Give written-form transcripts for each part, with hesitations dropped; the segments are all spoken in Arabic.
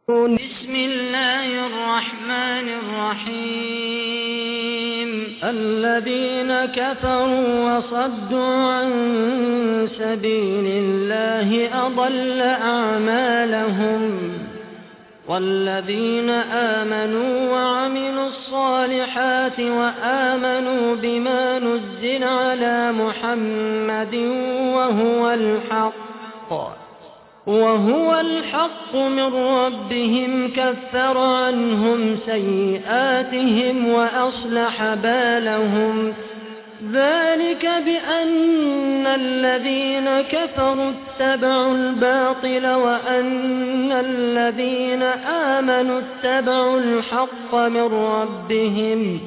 بسم الله الرحمن الرحيم الذين كفروا وصدوا عن سبيل الله أضل أعمالهم والذين آمنوا وعملوا الصالحات وآمنوا بما نزل على محمد وهو الحق من ربهم كفر عنهم سيئاتهم وأصلح بالهم ذلك بأن الذين كفروا اتبعوا الباطل وأن الذين آمنوا اتبعوا الحق من ربهم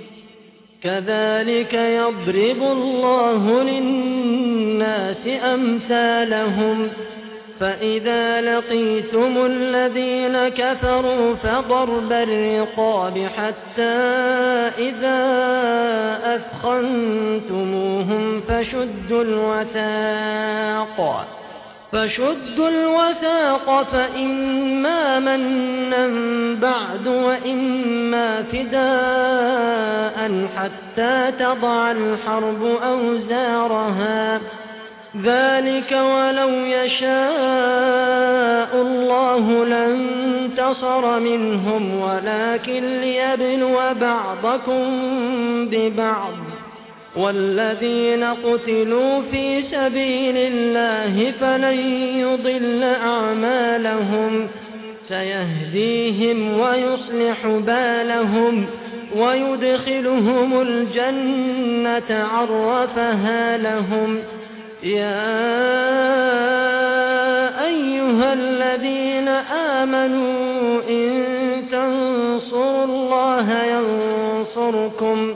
كذلك يضرب الله للناس أمثالهم فإذا لقيتم الذين كفروا فضرب الرقاب حتى إذا أثخنتموهم فشدوا الوثاق فإما منا بعد وإما فداء حتى تضع الحرب أوزارها ذلك ولو يشاء الله لانتصر منهم ولكن ليبلو بعضكم ببعض والذين قتلوا في سبيل الله فلن يضل أعمالهم سيهديهم ويصلح بالهم ويدخلهم الجنة عرفها لهم يا أيها الذين آمنوا إن تنصروا الله ينصركم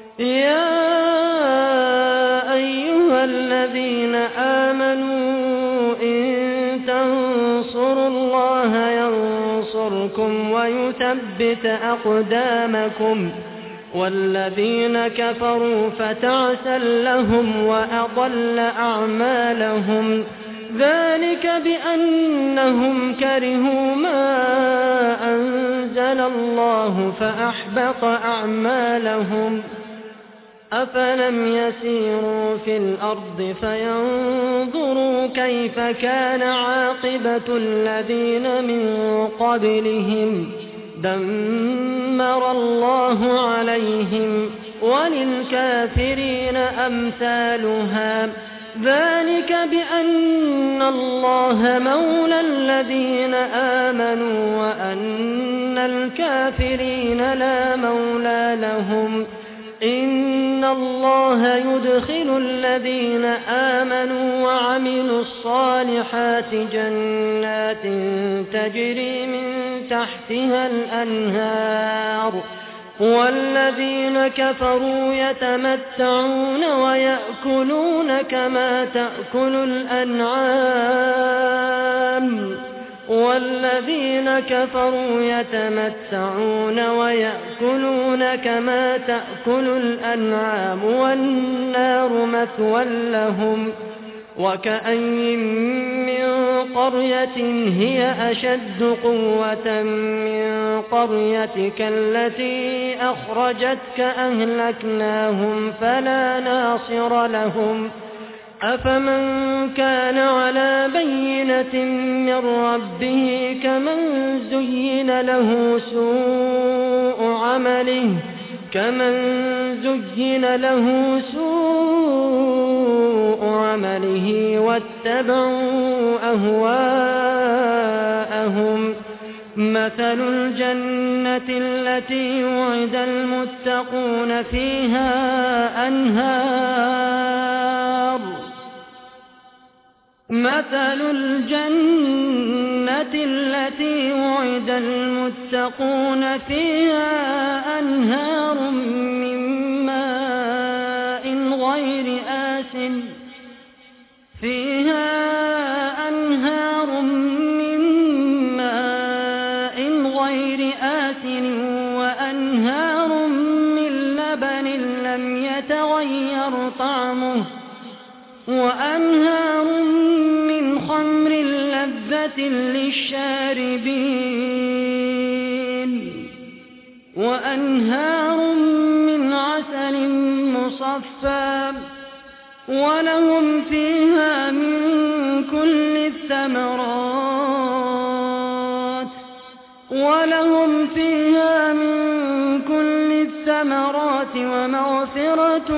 ويثبت أقدامكم والذين كفروا فتعسا لهم وأضل أعمالهم ذلك بأنهم كرهوا ما أنزل الله فأحبط أعمالهم أفلم يسيروا في الأرض فينظروا كيف كان عاقبة الذين من قبلهم دمر الله عليهم وللكافرين أمثالها ذلك بأن الله مولى الذين آمنوا وأن الكافرين لا مولى لهم إن الله يدخل الذين آمنوا وعملوا الصالحات جنات تجري من تحتها الأنهار والذين كفروا يتمتعون ويأكلون كما تأكل الأنعام والنار مثوى لهم وكأي من قرية هي أشد قوة من قريتك التي أخرجتك أهلكناهم فلا ناصر لهم أفمن كان على بينة من ربه كمن زين له سوء عمله واتبعوا أهواءهم مثل الجنة التي وعد المتقون فيها أنهار من ماء غير آسن وأنهار من لبن لم يتغير طعمه وأنهار من خمر لذة للشاربين وأنهار من عسل مصفى ولهم فيها من كل الثمرات ومغفرة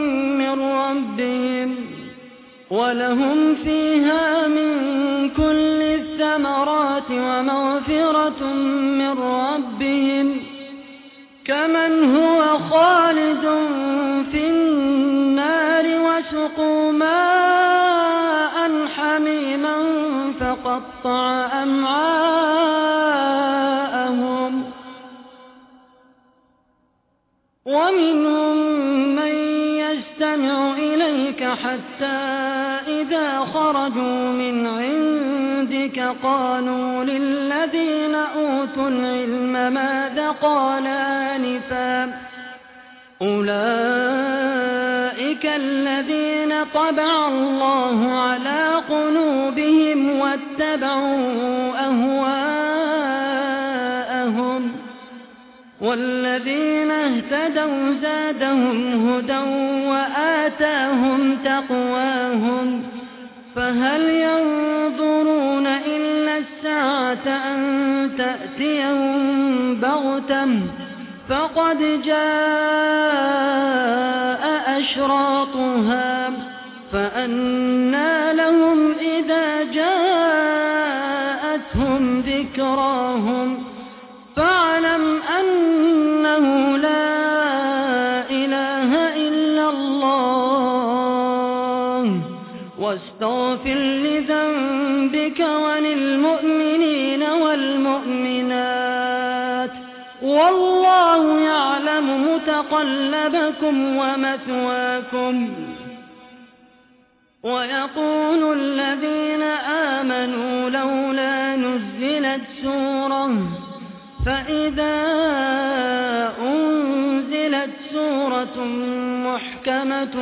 من ربهم كمن هو خالد في النار وسقوا ماء حميما فقطع أمعاءهم ومنهم من يستمع إليك حتى إذا خرجوا من عندك قالوا للذين أوتوا العلم ماذا قال آنفا أولئك الذين طبع الله على قلوبهم واتبعوا أهواءهم والذين اهتدوا زادهم هدى وآتاهم تقواهم فهل ينظرون إلا الساعة أن تأتيهم بغتة فقد جاء أشراطها فأنى لهم إذا جاءتهم ذكراهم فاعلم أنه لا إله إلا الله واستغفر لذنبك وللمؤمنين والمؤمنات والله يعلم متقلبكم ومثواكم ويقول الذين آمنوا لولا نزلت سورة فإذا أنزلت سورة محكمة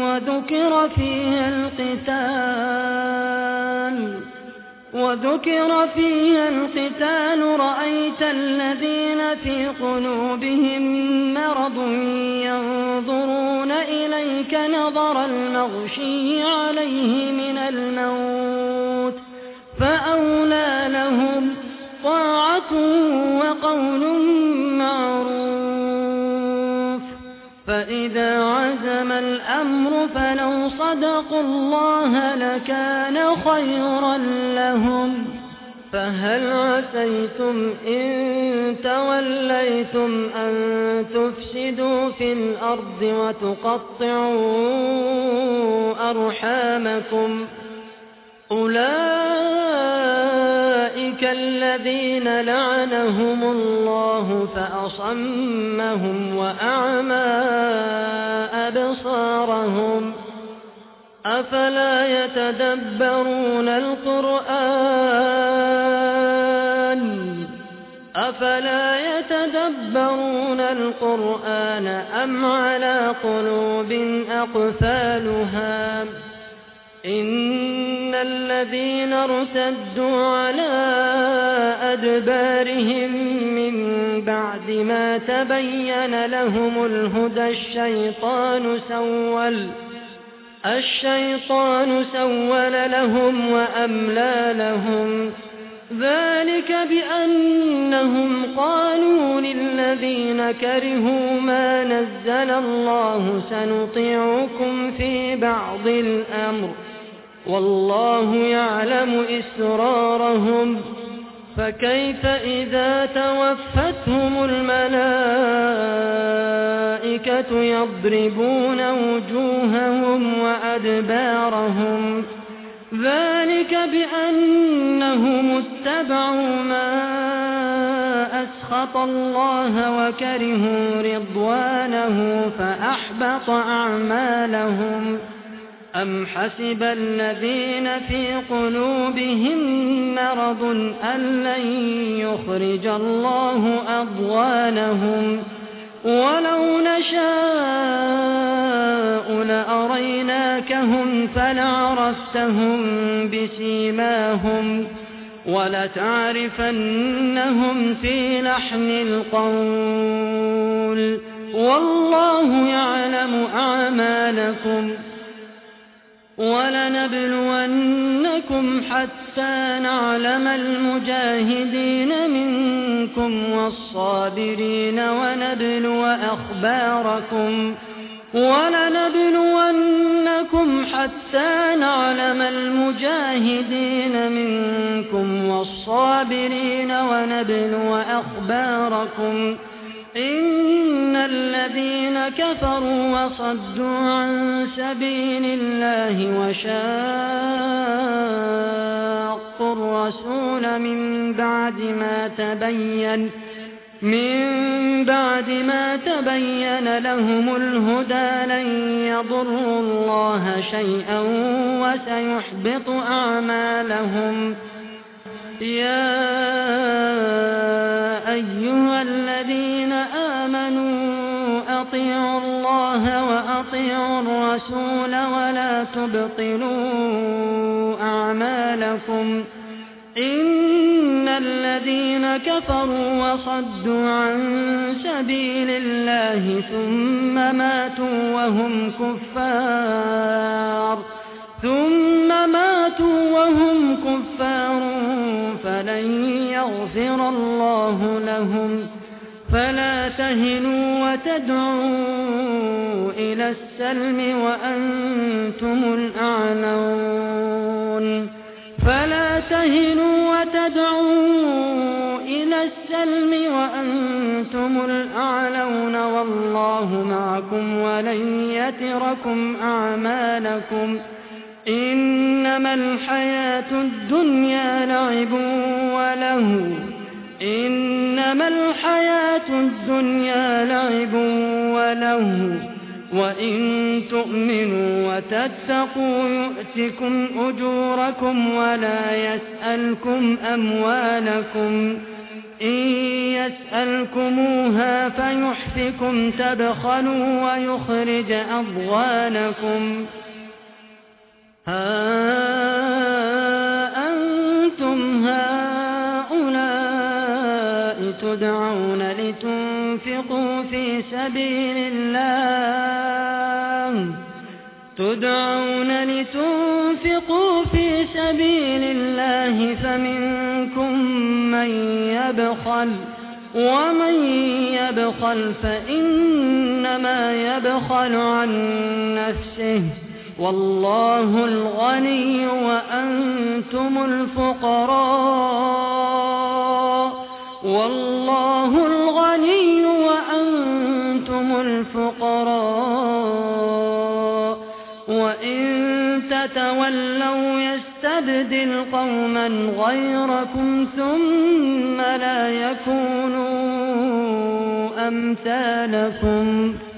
وذكر فيها القتال رأيت الذين في قلوبهم مرض ينظرون إليك نظر المغشي عليه من الموت فأولى لهم طاعة وقول معروف فإذا عزم الأمر فلو صدقوا الله لكان خيرا لهم فهل عسيتم إن توليتم أن تفسدوا في الأرض وتقطعوا أرحامكم أولئك الذين لعنهم الله فأصمهم وأعمى أبصارهم أفلا يتدبرون القرآن أم على قلوب أقفالها إن الذين ارتدوا على أدبارهم من بعد ما تبين لهم الهدى الشيطان سول لهم وأملى لهم ذلك بأنهم قالوا للذين كرهوا ما نزل الله سنطيعكم في بعض الأمر والله يعلم إسرارهم فكيف إذا توفتهم الملائكة يضربون وجوههم وأدبارهم ذلك بأنهم اتبعوا ما أسخط الله وكرهوا رضوانه فأحبط أعمالهم أم حسب الذين في قلوبهم مرض أن لن يخرج الله أضغانهم ولو نشاء لأريناكهم فلعرفتهم بسيماهم وَلَتَعْرِفَنَّهُمْ فِي لَحْنِ الْقَوْلِ ۚ وَاللَّهُ يَعْلَمُ أَعْمَالَكُمْ ۚ وَلَنَبْلُوَنَّكُمْ حَتَّىٰ نَعْلَمَ الْمُجَاهِدِينَ مِنكُمْ وَالصَّابِرِينَ وَنَبْلُوَ أَخْبَارَكُمْ وَلَنَبْلُوَنَّكُمْ حَتَّىٰ نَعْلَمَ الْمُجَاهِدِينَ مِنكُمْ وَالصَّابِرِينَ وَنَبْلُوَ أَخْبَارَكُمْ إِنَّ الَّذِينَ كَفَرُوا وَصَدُّوا عَن سَبِيلِ اللَّهِ وَشَاقُّوا الرَّسُولَ مِن بَعْدِ مَا تَبَيَّنَ لَهُمُ الْهُدَىٰ لَن يَضُرُّوا اللَّهَ شَيْئًا وَسَيُحْبِطُ أَعْمَالَهُمْ. يَا أَيُّهَا الَّذِينَ آمَنُوا أَطِيعُوا اللَّهَ وَأَطِيعُوا الرَّسُولَ وَلَا تُبْطِلُوا أَعْمَالَكُمْ إِنَّ الَّذِينَ كَفَرُوا وَصَدُّوا عَن سَبِيلِ اللَّهِ ثُمَّ ماتوا وَهُمْ كُفَّارٌ فَلَن يَغْفِرَ اللَّهُ لَهُمْ. فَلَا تَهِنُوا وَتَدْعُوا إِلَى السَّلْمِ وَأَنتُمُ الْأَعْلَوْنَ وَاللَّهُ مَعَكُمْ وَلَن يَتِرَكُمْ أَعْمَالَكُمْ. إِنَّمَا الْحَيَاةُ الدُّنْيَا لَعِبٌ وَلَهْوٌ وَإِن تُؤْمِنُوا وَتَتَّقُوا يُؤْتِكُمْ أُجُورَكُمْ وَلَا يَسْأَلْكُمْ أَمْوَالَكُمْ. إِن يَسْأَلْكُمُوهَا فَيُحْفِكُمْ تَبْخَلُوا وَيُخْرِجْ أَضْغَانَكُمْ. هَا أَنتُمْ هَٰؤُلَاءِ تُدْعَوْنَ لِتُنفِقُوا فِي سَبِيلِ اللَّهِ فَمِنكُم مَّن يَبْخَلُ ۖ وَمَن يَبْخَلْ فَإِنَّمَا يَبْخَلُ عَن نَّفْسِهِ ۚ وَاللَّهُ الْغَنِيُّ وَأَنتُمُ الْفُقَرَاءُ وَإِن تَتَوَلَّوْا يَسْتَبْدِلْ قَوْمًا غَيْرَكُمْ ثُمَّ لَا يَكُونُوا أَمْثَالَكُمْ.